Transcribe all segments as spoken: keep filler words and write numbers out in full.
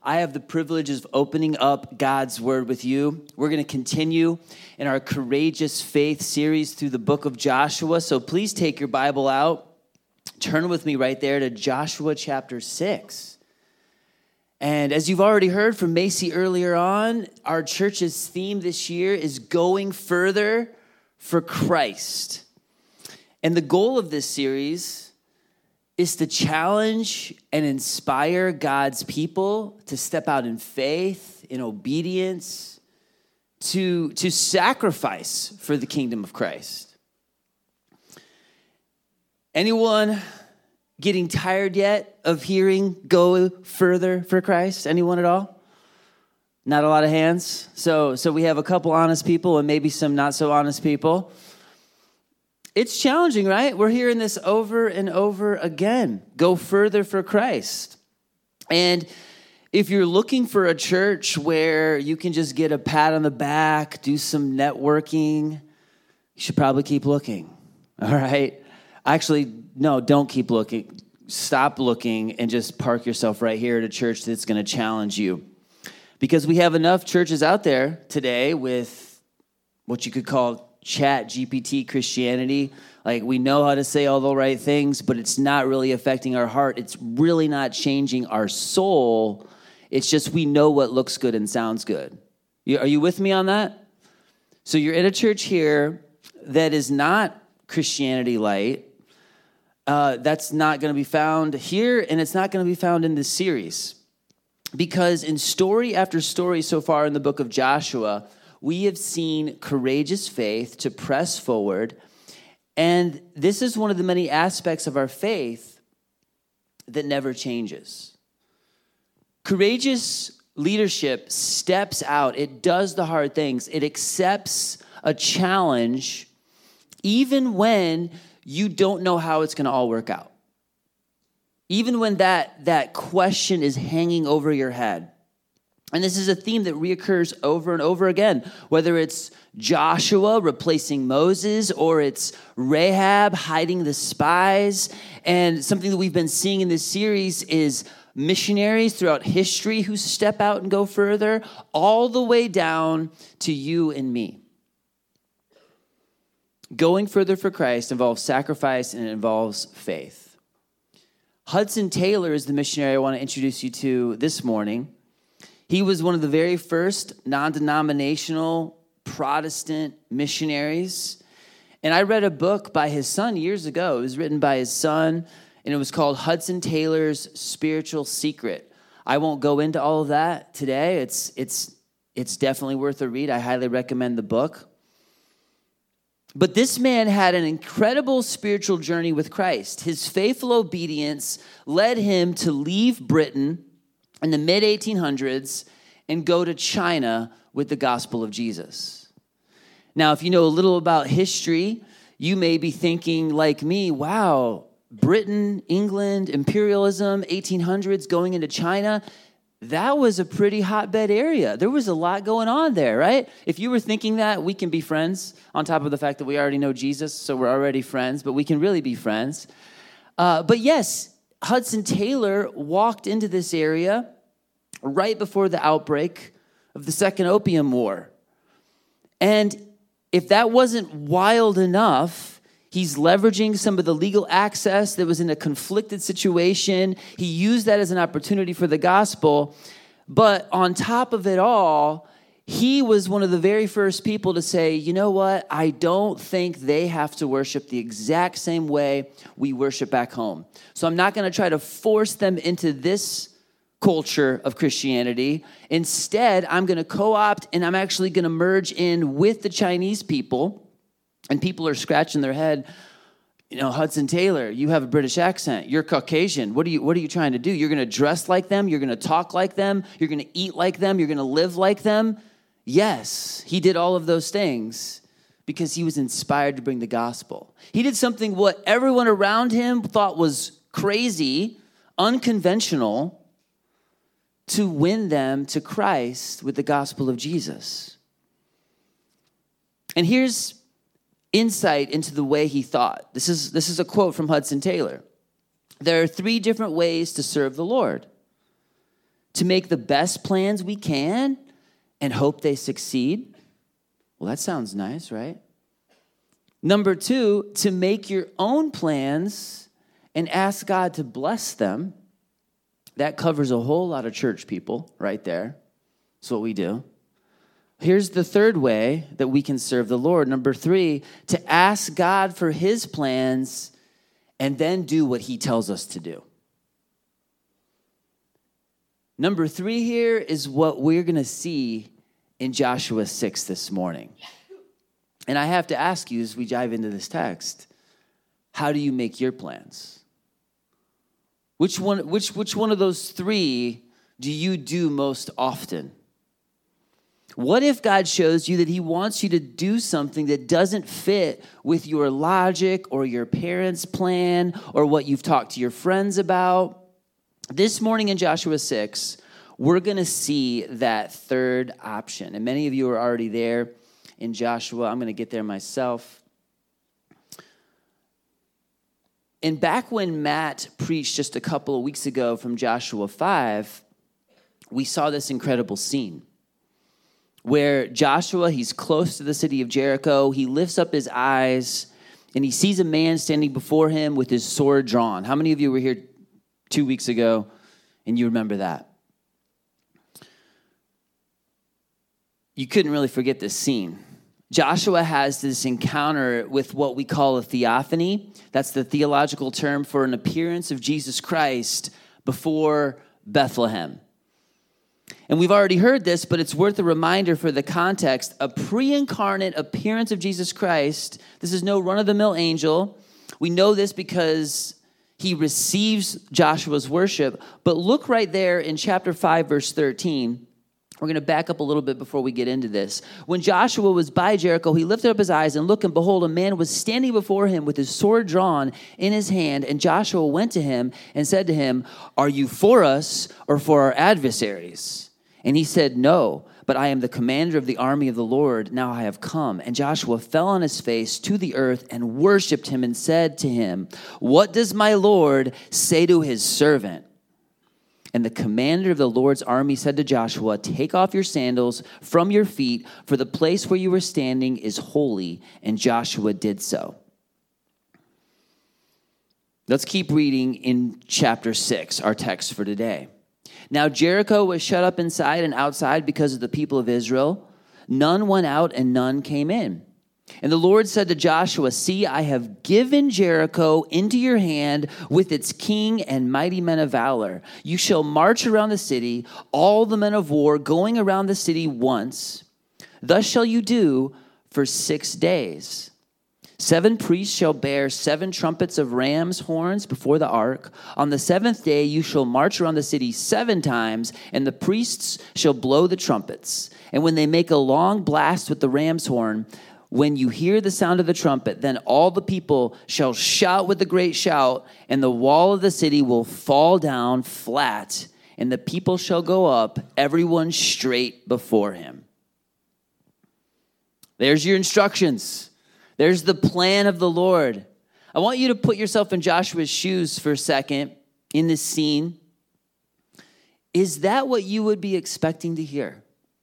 I have the privilege of opening up God's word with you. We're going to continue in our Courageous Faith series through the book of Joshua. So please take your Bible out. Turn with me right there to Joshua chapter six. And as you've already heard from Macy earlier on, our church's theme this year is going further for Christ. And the goal of this series is to challenge and inspire God's people to step out in faith, in obedience, to, to sacrifice for the kingdom of Christ. Anyone getting tired yet of hearing go further for Christ? Anyone at all? Not a lot of hands. So, so we have a couple honest people and maybe some not so honest people. It's challenging, right? We're hearing this over and over again. Go further for Christ. And if you're looking for a church where you can just get a pat on the back, do some networking, you should probably keep looking, all right? Actually, no, don't keep looking. Stop looking and just park yourself right here at a church that's going to challenge you. Because we have enough churches out there today with what you could call Chat G P T Christianity. Like, we know how to say all the right things, but it's not really affecting our heart. It's really not changing our soul. It's just we know what looks good and sounds good. You, are you with me on that? So you're in a church here that is not Christianity light. Uh, that's not going to be found here, and it's not going to be found in this series. Because in story after story so far in the book of Joshua, we have seen courageous faith to press forward, and this is one of the many aspects of our faith that never changes. Courageous leadership steps out. It does the hard things. It accepts a challenge even when you don't know how it's going to all work out. Even when that, that question is hanging over your head. And this is a theme that reoccurs over and over again, whether it's Joshua replacing Moses or it's Rahab hiding the spies. And something that we've been seeing in this series is missionaries throughout history who step out and go further, all the way down to you and me. Going further for Christ involves sacrifice and it involves faith. Hudson Taylor is the missionary I want to introduce you to this morning. He was one of the very first non-denominational Protestant missionaries. And I read a book by his son years ago. It was written by his son, and it was called Hudson Taylor's Spiritual Secret. I won't go into all of that today. It's, it's, it's definitely worth a read. I highly recommend the book. But this man had an incredible spiritual journey with Christ. His faithful obedience led him to leave Britain in the mid eighteen hundreds and go to China with the gospel of Jesus. Now, if you know a little about history, you may be thinking like me, wow, Britain, England, imperialism, eighteen hundreds going into China, that was a pretty hotbed area. There was a lot going on there, right? If you were thinking that, we can be friends on top of the fact that we already know Jesus, so we're already friends, but we can really be friends. Uh, but yes, Hudson Taylor walked into this area right before the outbreak of the Second Opium War. And if that wasn't wild enough, he's leveraging some of the legal access that was in a conflicted situation. He used that as an opportunity for the gospel. But on top of it all, he was one of the very first people to say, you know what? I don't think they have to worship the exact same way we worship back home. So I'm not going to try to force them into this culture of Christianity. Instead, I'm going to co-opt and I'm actually going to merge in with the Chinese people. And people are scratching their head. You know, Hudson Taylor, you have a British accent. You're Caucasian. What are you, what are you trying to do? You're going to dress like them. You're going to talk like them. You're going to eat like them. You're going to live like them. Yes, he did all of those things because he was inspired to bring the gospel. He did something what everyone around him thought was crazy, unconventional, to win them to Christ with the gospel of Jesus. And here's insight into the way he thought. This is, this is a quote from Hudson Taylor. There are three different ways to serve the Lord. to make the best plans we can and hope they succeed? Well, that sounds nice, right? Number two, to make your own plans and ask God to bless them. That covers a whole lot of church people right there. That's what we do. Here's the third way that we can serve the Lord. Number three, to ask God for his plans and then do what he tells us to do. Number three here is what we're going to see in Joshua six this morning. And I have to ask you as we dive into this text, how do you make your plans? Which one, which, which one of those three do you do most often? What if God shows you that he wants you to do something that doesn't fit with your logic or your parents' plan or what you've talked to your friends about? This morning in Joshua six, we're going to see that third option. And many of you are already there in Joshua. I'm going to get there myself. And back when Matt preached just a couple of weeks ago from Joshua five, we saw this incredible scene where Joshua, he's close to the city of Jericho. He lifts up his eyes and he sees a man standing before him with his sword drawn. How many of you were here two weeks ago and you remember that? You couldn't really forget this scene. Joshua has this encounter with what we call a theophany. That's the theological term for an appearance of Jesus Christ before Bethlehem. And we've already heard this, but it's worth a reminder for the context. A pre-incarnate appearance of Jesus Christ. This is no run-of-the-mill angel. We know this because he receives Joshua's worship. But look right there in chapter five, verse thirteen. We're going to back up a little bit before we get into this. When Joshua was by Jericho, he lifted up his eyes and looked, and behold, a man was standing before him with his sword drawn in his hand. And Joshua went to him and said to him, "Are you for us or for our adversaries?" And he said, "No, but I am the commander of the army of the Lord. Now I have come." And Joshua fell on his face to the earth and worshiped him and said to him, "What does my Lord say to his servant?" And the commander of the Lord's army said to Joshua, "Take off your sandals from your feet, for the place where you are standing is holy." And Joshua did so. Let's keep reading in chapter six, our text for today. Now Jericho was shut up inside and outside because of the people of Israel. None went out and none came in. And the Lord said to Joshua, "See, I have given Jericho into your hand with its king and mighty men of valor. You shall march around the city, all the men of war going around the city once. Thus shall you do for six days. Seven priests shall bear seven trumpets of ram's horns before the ark. On the seventh day you shall march around the city seven times, and the priests shall blow the trumpets. And when they make a long blast with the ram's horn, when you hear the sound of the trumpet, then all the people shall shout with a great shout, and the wall of the city will fall down flat, and the people shall go up, everyone straight before him." There's your instructions. There's the plan of the Lord. I want you to put yourself in Joshua's shoes for a second in this scene. Is that what you would be expecting to hear?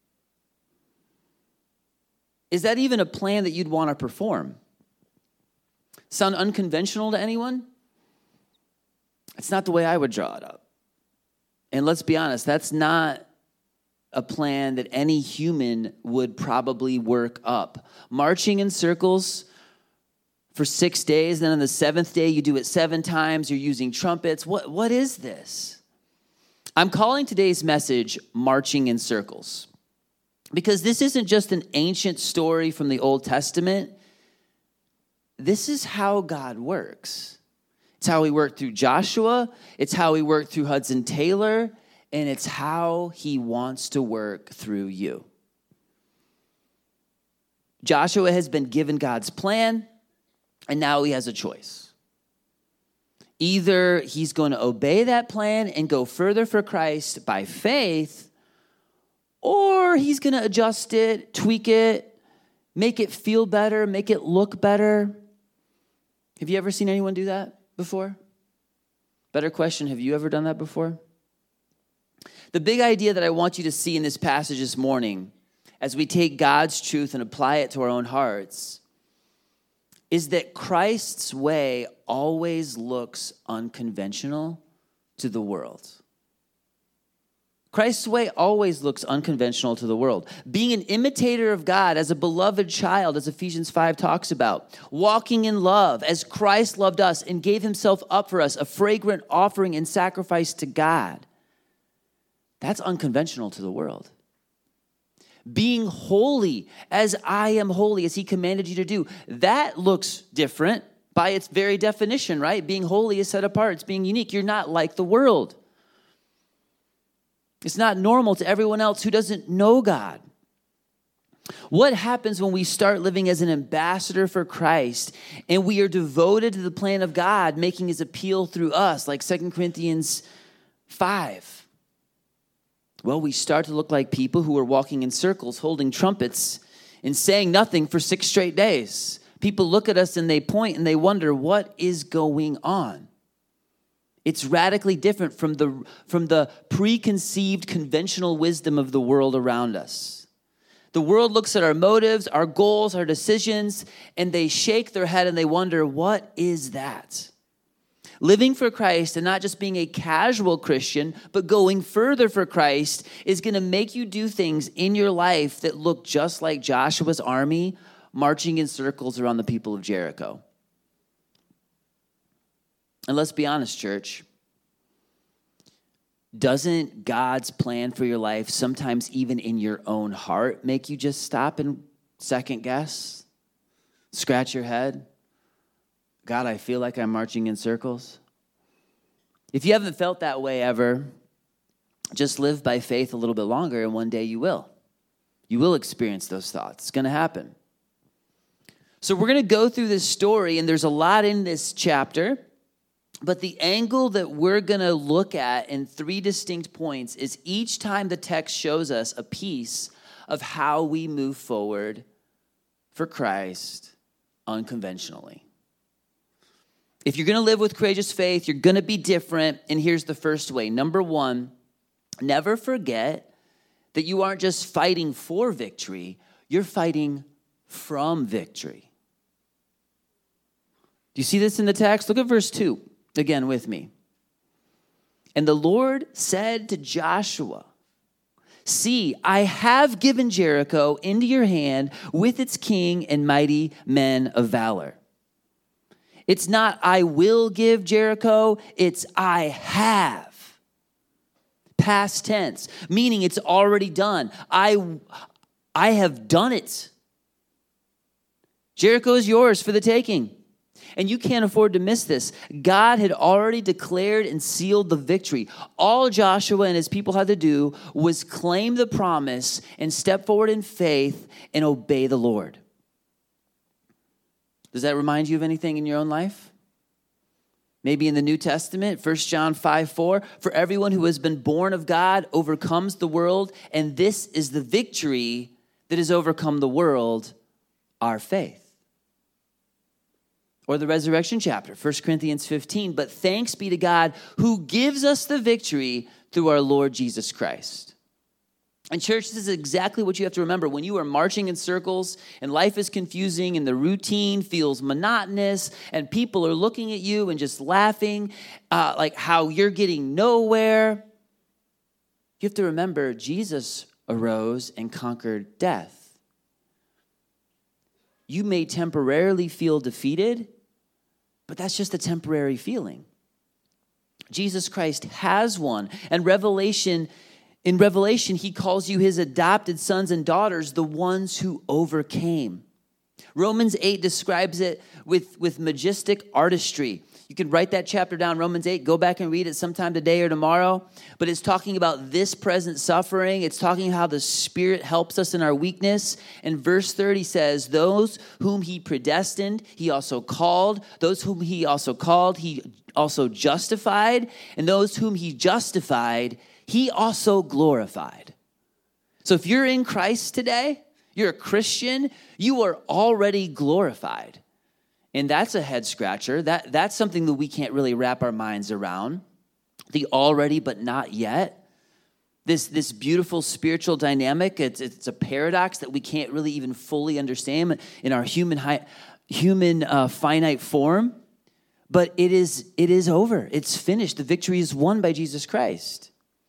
Is that even a plan that you'd want to perform? Sound unconventional to anyone? It's not the way I would draw it up. And let's be honest, that's not a plan that any human would probably work up. Marching in circles for six days, then on the seventh day you do it seven times, you're using trumpets. What, what is this? I'm calling today's message Marching in Circles. Because this isn't just an ancient story from the Old Testament. This is how God works. It's how he worked through Joshua. It's how he worked through Hudson Taylor. And it's how he wants to work through you. Joshua has been given God's plan, and now he has a choice. Either he's going to obey that plan and go further for Christ by faith, or he's going to adjust it, tweak it, make it feel better, make it look better. Have you ever seen anyone do that before? Better question, have you ever done that before? The big idea that I want you to see in this passage this morning, as we take God's truth and apply it to our own hearts, is that Christ's way always looks unconventional to the world. Christ's way always looks unconventional to the world. Being an imitator of God as a beloved child, as Ephesians five talks about. Walking in love as Christ loved us and gave himself up for us, a fragrant offering and sacrifice to God. That's unconventional to the world. Being holy as I am holy, as he commanded you to do. That looks different by its very definition, right? Being holy is set apart. It's being unique. You're not like the world. It's not normal to everyone else who doesn't know God. What happens when we start living as an ambassador for Christ and we are devoted to the plan of God, making his appeal through us, like Second Corinthians five? Well, we start to look like people who are walking in circles, holding trumpets, and saying nothing for six straight days. People look at us and they point and they wonder, what is going on? It's radically different from the, from the preconceived conventional wisdom of the world around us. The world looks at our motives, our goals, our decisions, and they shake their head and they wonder, what is that? Living for Christ and not just being a casual Christian, but going further for Christ is going to make you do things in your life that look just like Joshua's army marching in circles around the people of Jericho. And let's be honest, church. Doesn't God's plan for your life, sometimes even in your own heart, make you just stop and second guess? Scratch your head? God, I feel like I'm marching in circles. If you haven't felt that way ever, just live by faith a little bit longer, and one day you will. You will experience those thoughts. It's going to happen. So we're going to go through this story, and there's a lot in this chapter. But the angle that we're going to look at in three distinct points is each time the text shows us a piece of how we move forward for Christ unconventionally. If you're going to live with courageous faith, you're going to be different. And here's the first way. Number one, never forget that you aren't just fighting for victory, you're fighting from victory. Do you see this in the text? Look at verse two. Again with me. And the Lord said to Joshua, see, I have given Jericho into your hand with its king and mighty men of valor. It's not I will give Jericho, it's I have. Past tense, meaning it's already done. I, I have done it. Jericho is yours for the taking. And you can't afford to miss this. God had already declared and sealed the victory. All Joshua and his people had to do was claim the promise and step forward in faith and obey the Lord. Does that remind you of anything in your own life? Maybe in the New Testament, First John five four, for everyone who has been born of God overcomes the world, and this is the victory that has overcome the world, our faith. Or the resurrection chapter, First Corinthians fifteen, but thanks be to God who gives us the victory through our Lord Jesus Christ. And church, this is exactly what you have to remember. When you are marching in circles and life is confusing and the routine feels monotonous and people are looking at you and just laughing, uh, like how you're getting nowhere, you have to remember Jesus arose and conquered death. You may temporarily feel defeated, but that's just a temporary feeling. Jesus Christ has won. And Revelation, in Revelation, he calls you his adopted sons and daughters, the ones who overcame. Romans eight describes it with, with majestic artistry. You can write that chapter down, Romans eight. Go back and read it sometime today or tomorrow. But it's talking about this present suffering. It's talking how the Spirit helps us in our weakness. And verse thirty says, those whom he predestined, he also called. Those whom he also called, he also justified. And those whom he justified, he also glorified. So if you're in Christ today, you're a Christian, you are already glorified. And that's a head scratcher. That, that's something that we can't really wrap our minds around. The already but not yet. this, this beautiful spiritual dynamic. It's, it's a paradox that we can't really even fully understand in our human, high, human uh, finite form. But it is, it is over. It's finished. The victory is won by Jesus Christ.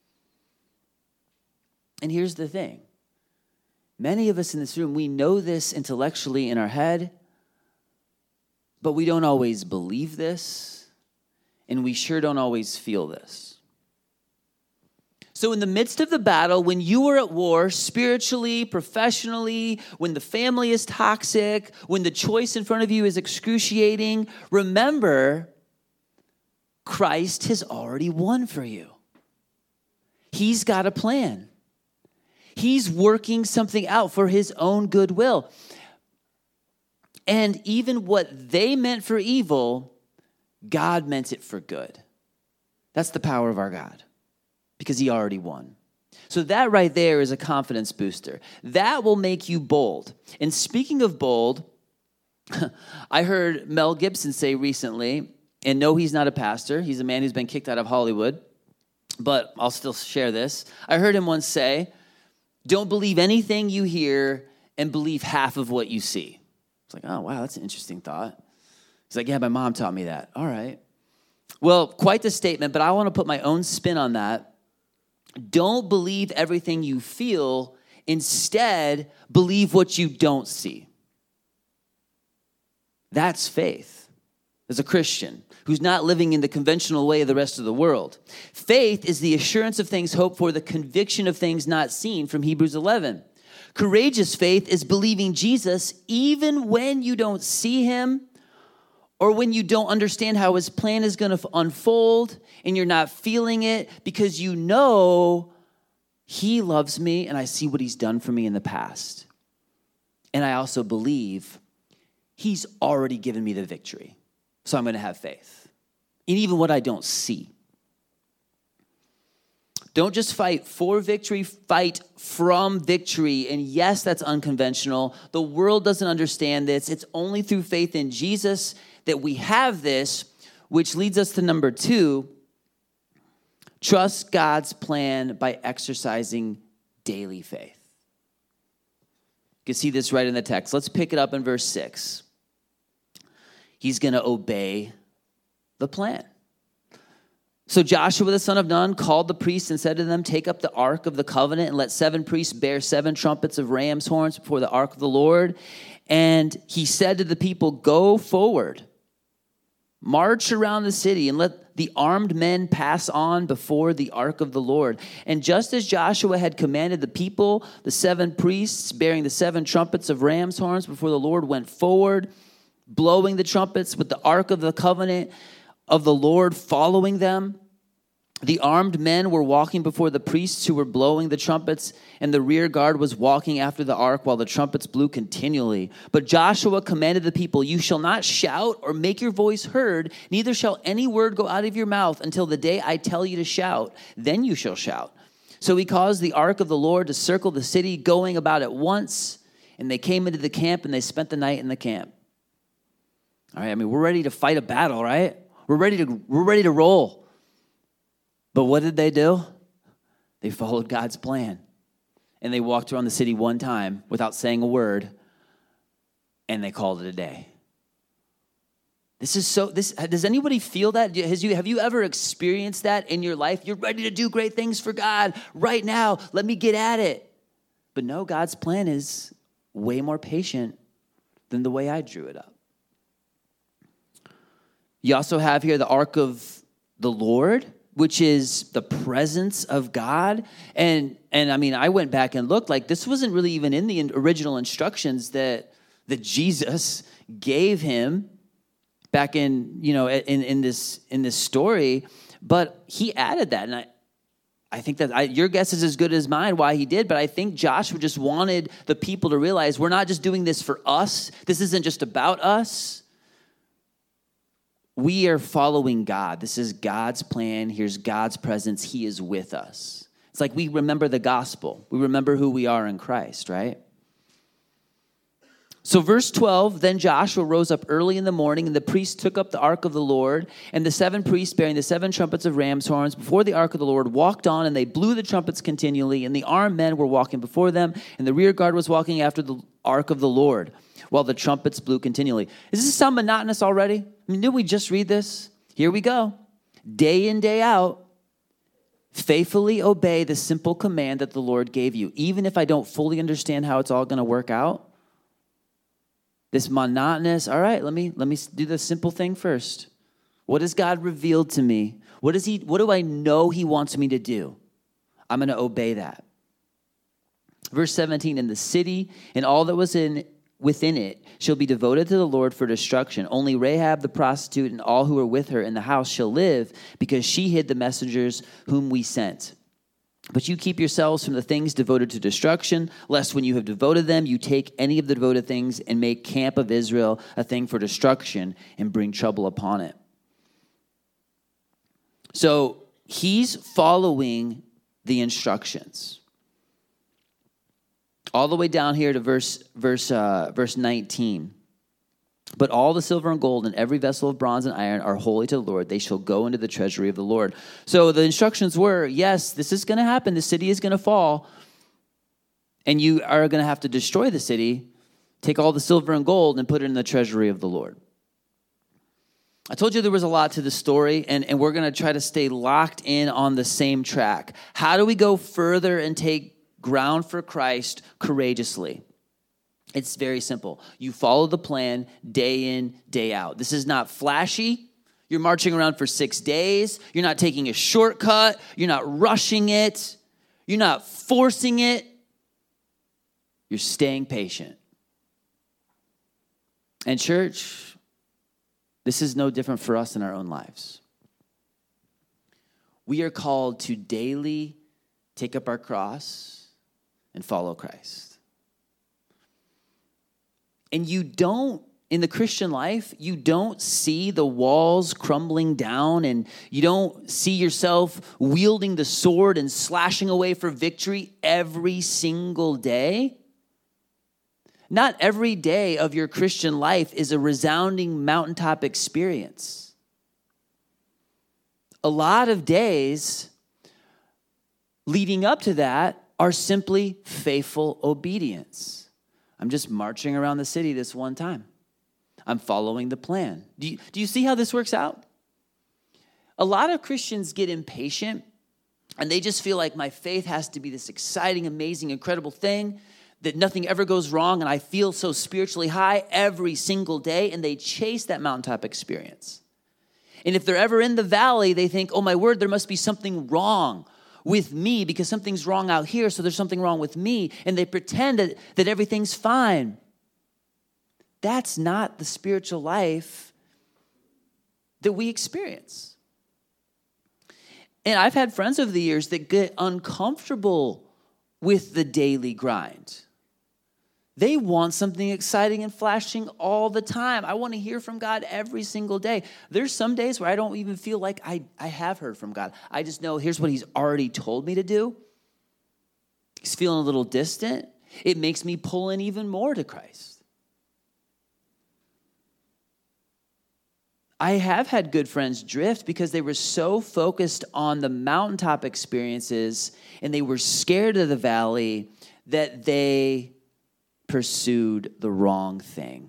And here's the thing. Many of us in this room, we know this intellectually in our head, but we don't always believe this, and we sure don't always feel this. So in the midst of the battle, when you are at war, spiritually, professionally, when the family is toxic, when the choice in front of you is excruciating, remember, Christ has already won for you. He's got a plan. He's working something out for his own goodwill. And even what they meant for evil, God meant it for good. That's the power of our God, because he already won. So that right there is a confidence booster. That will make you bold. And speaking of bold, I heard Mel Gibson say recently, and no, he's not a pastor. He's a man who's been kicked out of Hollywood, but I'll still share this. I heard him once say, don't believe anything you hear and believe half of what you see. It's like, oh, wow, that's an interesting thought. He's like, yeah, my mom taught me that. All right. Well, quite the statement, but I want to put my own spin on that. Don't believe everything you feel. Instead, believe what you don't see. That's faith as a Christian who's not living in the conventional way of the rest of the world. Faith is the assurance of things hoped for, the conviction of things not seen, from Hebrews eleven. Courageous faith is believing Jesus even when you don't see him or when you don't understand how his plan is going to unfold and you're not feeling it, because you know he loves me and I see what he's done for me in the past. And I also believe he's already given me the victory. So I'm going to have faith in even what I don't see. Don't just fight for victory, fight from victory. And yes, that's unconventional. The world doesn't understand this. It's only through faith in Jesus that we have this, which leads us to number two. Trust God's plan by exercising daily faith. You can see this right in the text. Let's pick it up in verse six. He's going to obey the plan. So Joshua the son of Nun called the priests and said to them, take up the ark of the covenant and let seven priests bear seven trumpets of ram's horns before the ark of the Lord. And he said to the people, go forward, march around the city and let the armed men pass on before the ark of the Lord. And just as Joshua had commanded the people, the seven priests bearing the seven trumpets of ram's horns before the Lord went forward, blowing the trumpets with the ark of the covenant of the Lord following them. The armed men were walking before the priests who were blowing the trumpets, and the rear guard was walking after the ark while the trumpets blew continually. But Joshua commanded the people, you shall not shout or make your voice heard, neither shall any word go out of your mouth until the day I tell you to shout. Then you shall shout. So he caused the ark of the Lord to circle the city, going about at once, and they came into the camp, and they spent the night in the camp. All right, I mean, we're ready to fight a battle, right? We're ready to, we're ready to roll. But what did they do? They followed God's plan. And they walked around the city one time without saying a word, and they called it a day. This is so, this, does anybody feel that? Has you, have you ever experienced that in your life? You're ready to do great things for God right now. Let me get at it. But no, God's plan is way more patient than the way I drew it up. You also have here the ark of the Lord, which is the presence of God. And, and I mean, I went back and looked, like this wasn't really even in the original instructions that, that Jesus gave him back in, you know, in, in this, in this story, but he added that. And I, I think that I, your guess is as good as mine why he did, but I think Joshua just wanted the people to realize we're not just doing this for us. This isn't just about us. We are following God. This is God's plan. Here's God's presence. He is with us. It's like we remember the gospel. We remember who we are in Christ, right? So verse twelve, then Joshua rose up early in the morning, and the priests took up the ark of the Lord, and the seven priests bearing the seven trumpets of ram's horns before the ark of the Lord walked on, and they blew the trumpets continually, and the armed men were walking before them, and the rear guard was walking after the ark of the Lord, while the trumpets blew continually. Does this sound monotonous already? I mean, didn't we just read this? Here we go. Day in, day out, faithfully obey the simple command that the Lord gave you. Even if I don't fully understand how it's all going to work out, this monotonous, all right, let me let me do the simple thing first. What has God revealed to me? What is he? What do I know he wants me to do? I'm going to obey that. Verse seventeen, and the city and all that was in within it shall be devoted to the Lord for destruction. Only Rahab the prostitute and all who are with her in the house shall live, because she hid the messengers whom we sent. But you keep yourselves from the things devoted to destruction, lest when you have devoted them, you take any of the devoted things and make camp of Israel a thing for destruction and bring trouble upon it. So he's following the instructions. All the way down here to verse verse uh, verse nineteen. But all the silver and gold and every vessel of bronze and iron are holy to the Lord. They shall go into the treasury of the Lord. So the instructions were, yes, this is going to happen. The city is going to fall. And you are going to have to destroy the city. Take all the silver and gold and put it in the treasury of the Lord. I told you there was a lot to the story, and, and we're going to try to stay locked in on the same track. How do we go further and take ground for Christ courageously? It's very simple. You follow the plan day in, day out. This is not flashy. You're marching around for six days. You're not taking a shortcut. You're not rushing it. You're not forcing it. You're staying patient. And church, this is no different for us in our own lives. We are called to daily take up our cross and follow Christ. And you don't, in the Christian life, you don't see the walls crumbling down, and you don't see yourself wielding the sword and slashing away for victory every single day. Not every day of your Christian life is a resounding mountaintop experience. A lot of days leading up to that are simply faithful obedience. I'm just marching around the city this one time. I'm following the plan. Do you, do you see how this works out? A lot of Christians get impatient, and they just feel like my faith has to be this exciting, amazing, incredible thing, that nothing ever goes wrong, and I feel so spiritually high every single day, and they chase that mountaintop experience. And if they're ever in the valley, they think, oh my word, there must be something wrong with me because something's wrong out here, so there's something wrong with me, and they pretend that, that everything's fine. That's not the spiritual life that we experience. And I've had friends over the years that get uncomfortable with the daily grind. They want something exciting and flashing all the time. I want to hear from God every single day. There's some days where I don't even feel like I, I have heard from God. I just know here's what he's already told me to do. He's feeling a little distant. It makes me pull in even more to Christ. I have had good friends drift because they were so focused on the mountaintop experiences and they were scared of the valley that they pursued the wrong thing.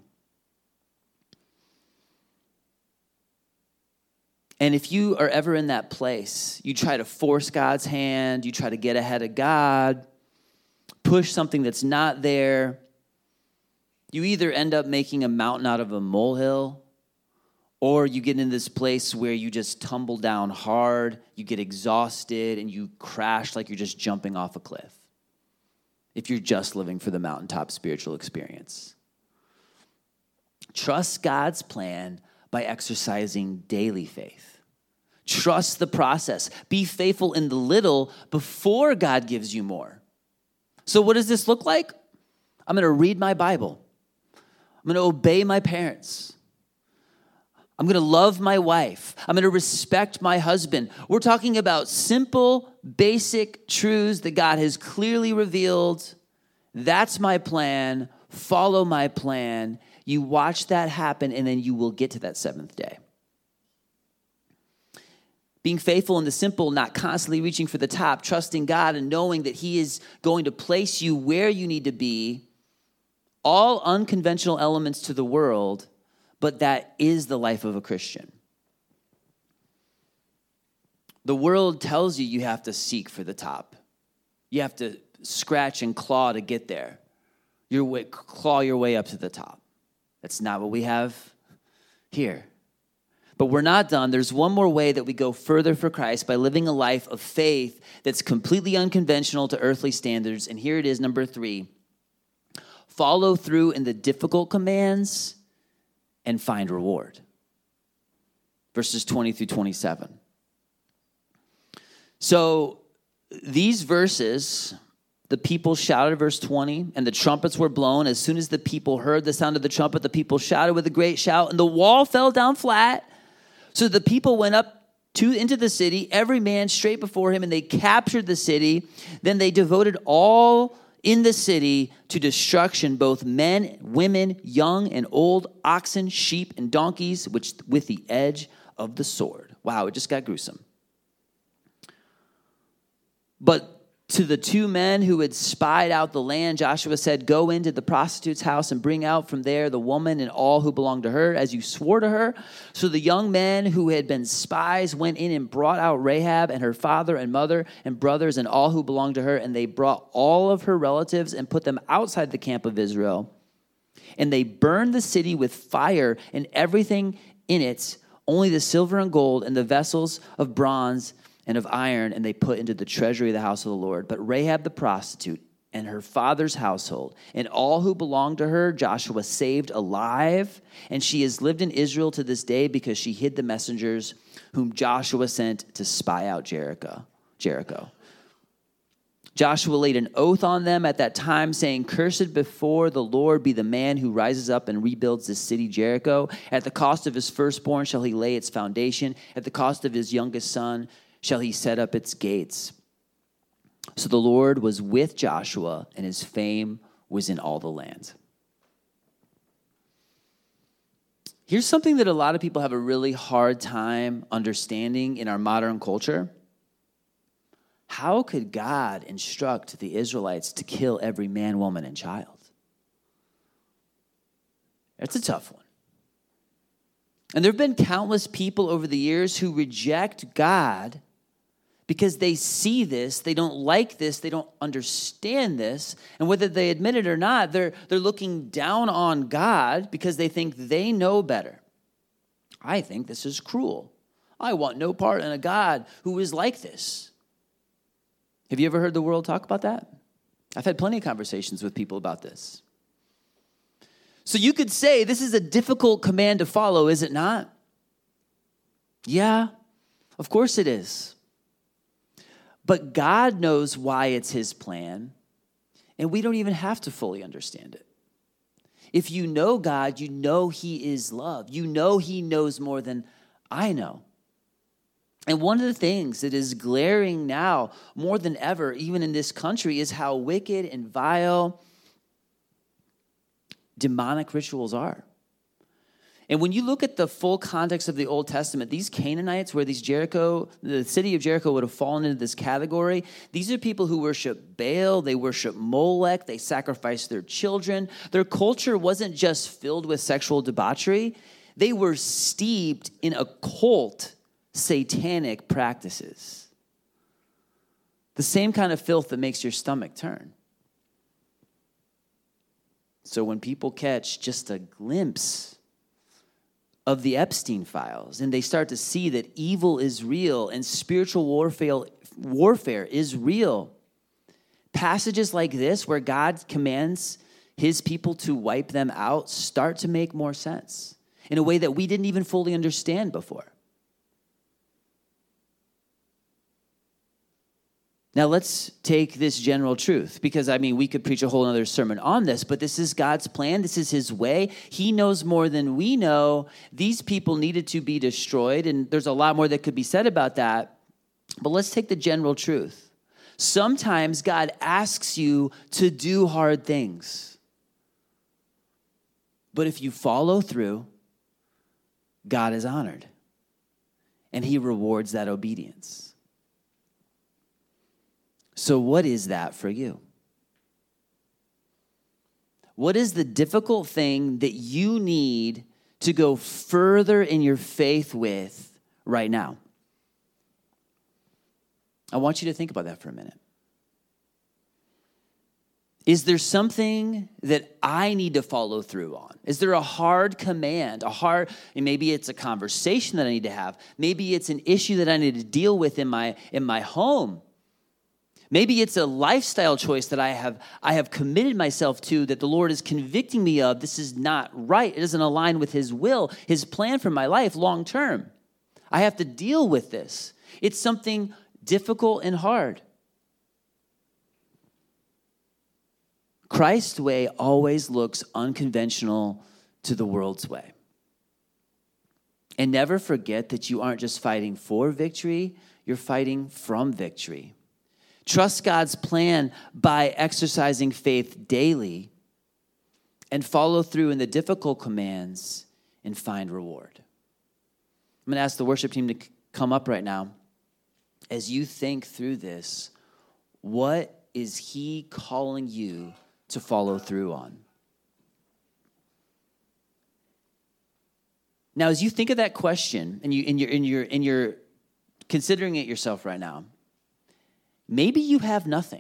And if you are ever in that place, you try to force God's hand, you try to get ahead of God, push something that's not there, you either end up making a mountain out of a molehill, or you get in this place where you just tumble down hard, you get exhausted, and you crash like you're just jumping off a cliff. If you're just living for the mountaintop spiritual experience. Trust God's plan by exercising daily faith. Trust the process. Be faithful in the little before God gives you more. So what does this look like? I'm going to read my Bible. I'm going to obey my parents. I'm going to love my wife. I'm going to respect my husband. We're talking about simple, basic truths that God has clearly revealed. That's my plan. follow my plan. You watch that happen, and then you will get to that seventh day. Being faithful in the simple, not constantly reaching for the top, trusting God and knowing that he is going to place you where you need to be, all unconventional elements to the world, but that is the life of a Christian. The world tells you you have to seek for the top. You have to scratch and claw to get there. Your way, claw your way up to the top. That's not what we have here. But we're not done. There's one more way that we go further for Christ by living a life of faith that's completely unconventional to earthly standards. And here it is, number three. Follow through in the difficult commands and find reward. Verses twenty through twenty-seven. So these verses, the people shouted, verse twenty, and the trumpets were blown. As soon as the people heard the sound of the trumpet, the people shouted with a great shout, and the wall fell down flat. So the people went up to into the city, every man straight before him, and they captured the city. Then they devoted all in the city to destruction, both men, women, young and old, oxen, sheep, and donkeys, which with the edge of the sword. Wow, it just got gruesome. But to the two men who had spied out the land, Joshua said, go into the prostitute's house and bring out from there the woman and all who belonged to her, as you swore to her. So the young men who had been spies went in and brought out Rahab and her father and mother and brothers and all who belonged to her, and they brought all of her relatives and put them outside the camp of Israel. And they burned the city with fire and everything in it, only the silver and gold and the vessels of bronze and of iron, and they put into the treasury of the house of the Lord. But Rahab the prostitute and her father's household and all who belonged to her, Joshua saved alive, and she has lived in Israel to this day because she hid the messengers whom Joshua sent to spy out Jericho. Jericho. Joshua laid an oath on them at that time, saying, cursed before the Lord be the man who rises up and rebuilds this city Jericho. At the cost of his firstborn shall he lay its foundation. At the cost of his youngest son shall he set up its gates. So the Lord was with Joshua, and his fame was in all the land. Here's something that a lot of people have a really hard time understanding in our modern culture. How could God instruct the Israelites to kill every man, woman, and child? That's a tough one. And there have been countless people over the years who reject God because they see this, they don't like this, they don't understand this, and whether they admit it or not, they're, they're looking down on God because they think they know better. I think this is cruel. I want no part in a God who is like this. Have you ever heard the world talk about that? I've had plenty of conversations with people about this. So you could say this is a difficult command to follow, is it not? Yeah, of course it is. But God knows why it's his plan, and we don't even have to fully understand it. If you know God, you know he is love. You know he knows more than I know. And one of the things that is glaring now more than ever, even in this country, is how wicked and vile demonic rituals are. And when you look at the full context of the Old Testament, these Canaanites, where these Jericho, the city of Jericho would have fallen into this category, these are people who worship Baal, they worship Molech, they sacrifice their children. Their culture wasn't just filled with sexual debauchery, they were steeped in occult satanic practices. The same kind of filth that makes your stomach turn. So when people catch just a glimpse of the Epstein files, and they start to see that evil is real and spiritual warfare, warfare is real, passages like this where God commands his people to wipe them out start to make more sense in a way that we didn't even fully understand before. Now let's take this general truth, because I mean, we could preach a whole other sermon on this, but this is God's plan. This is his way. He knows more than we know. These people needed to be destroyed, and there's a lot more that could be said about that. But let's take the general truth. Sometimes God asks you to do hard things. But if you follow through, God is honored, and he rewards that obedience. So what is that for you? What is the difficult thing that you need to go further in your faith with right now? I want you to think about that for a minute. Is there something that I need to follow through on? Is there a hard command, a hard, and maybe it's a conversation that I need to have. Maybe it's an issue that I need to deal with in my, in my home. Maybe it's a lifestyle choice that I have, I have committed myself to that the Lord is convicting me of. This is not right. It doesn't align with his will, his plan for my life long term. I have to deal with this. It's something difficult and hard. Christ's way always looks unconventional to the world's way. And never forget that you aren't just fighting for victory, you're fighting from victory. Trust God's plan by exercising faith daily and follow through in the difficult commands and find reward. I'm going to ask the worship team to come up right now. As you think through this, what is he calling you to follow through on? Now, as you think of that question and you and you're and you're and you're considering it yourself right now, maybe you have nothing.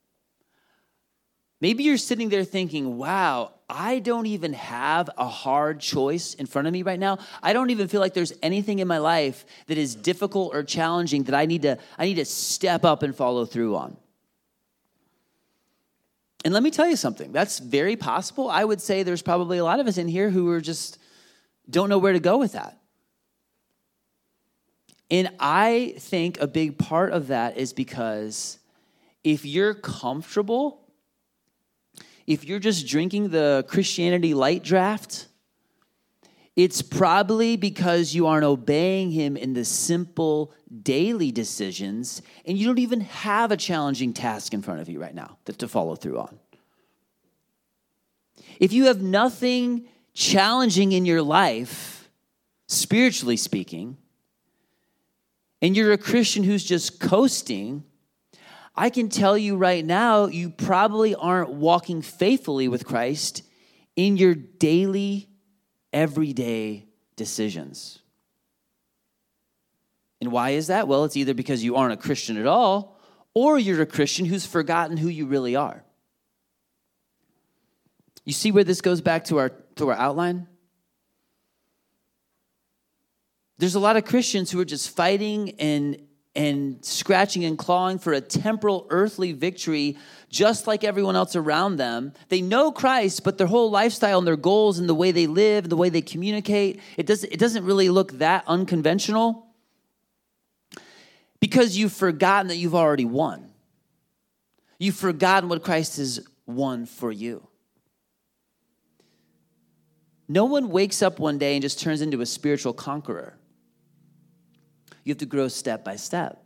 Maybe you're sitting there thinking, wow, I don't even have a hard choice in front of me right now. I don't even feel like there's anything in my life that is difficult or challenging that I need to I need to step up and follow through on. And let me tell you something. That's very possible. I would say there's probably a lot of us in here who are just don't know where to go with that. And I think a big part of that is because if you're comfortable, if you're just drinking the Christianity light draft, it's probably because you aren't obeying him in the simple daily decisions, and you don't even have a challenging task in front of you right now to follow through on. If you have nothing challenging in your life, spiritually speaking, and you're a Christian who's just coasting, I can tell you right now, you probably aren't walking faithfully with Christ in your daily, everyday decisions. And why is that? Well, it's either because you aren't a Christian at all, or you're a Christian who's forgotten who you really are. You see where this goes back to our, to our outline? There's a lot of Christians who are just fighting and and scratching and clawing for a temporal earthly victory, just like everyone else around them. They know Christ, but their whole lifestyle and their goals and the way they live, and the way they communicate, it doesn't, it doesn't really look that unconventional because you've forgotten that you've already won. You've forgotten what Christ has won for you. No one wakes up one day and just turns into a spiritual conqueror. You have to grow step by step.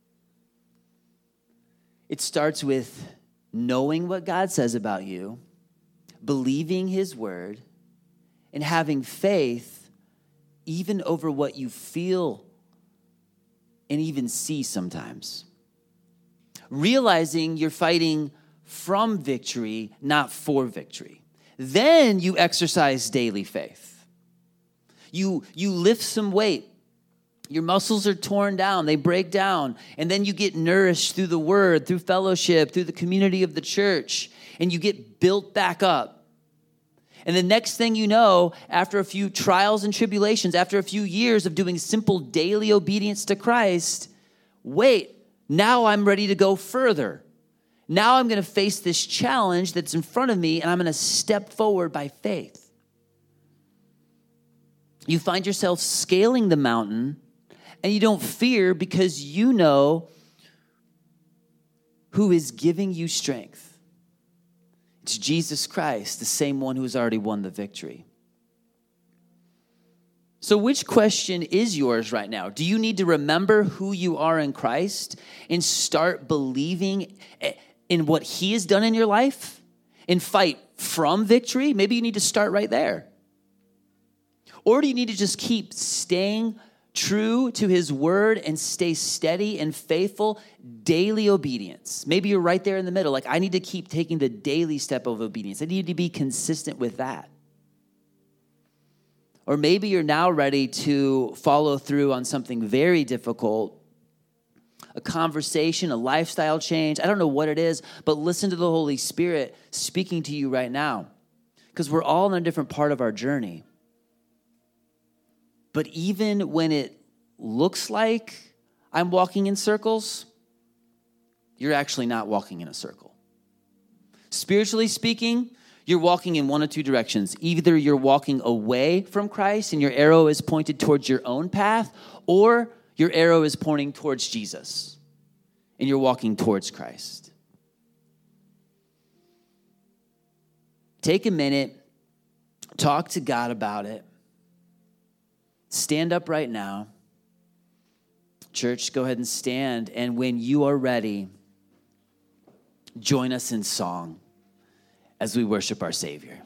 It starts with knowing what God says about you, believing his word, and having faith even over what you feel and even see sometimes. Realizing you're fighting from victory, not for victory. Then you exercise daily faith. You, you lift some weight. Your muscles are torn down, they break down, and then you get nourished through the word, through fellowship, through the community of the church, and you get built back up. And the next thing you know, after a few trials and tribulations, after a few years of doing simple daily obedience to Christ, wait, now I'm ready to go further. Now I'm going to face this challenge that's in front of me, and I'm going to step forward by faith. You find yourself scaling the mountain, and you don't fear because you know who is giving you strength. It's Jesus Christ, the same one who has already won the victory. So which question is yours right now? Do you need to remember who you are in Christ and start believing in what he has done in your life and fight from victory? Maybe you need to start right there. Or do you need to just keep staying true to his word and stay steady and faithful, daily obedience? Maybe you're right there in the middle. Like, I need to keep taking the daily step of obedience. I need to be consistent with that. Or maybe you're now ready to follow through on something very difficult, a conversation, a lifestyle change. I don't know what it is, but listen to the Holy Spirit speaking to you right now, because we're all in a different part of our journey. But even when it looks like I'm walking in circles, you're actually not walking in a circle. Spiritually speaking, you're walking in one of two directions. Either you're walking away from Christ and your arrow is pointed towards your own path, or your arrow is pointing towards Jesus and you're walking towards Christ. Take a minute, talk to God about it. Stand up right now. Church, go ahead and stand. And when you are ready, join us in song as we worship our Savior.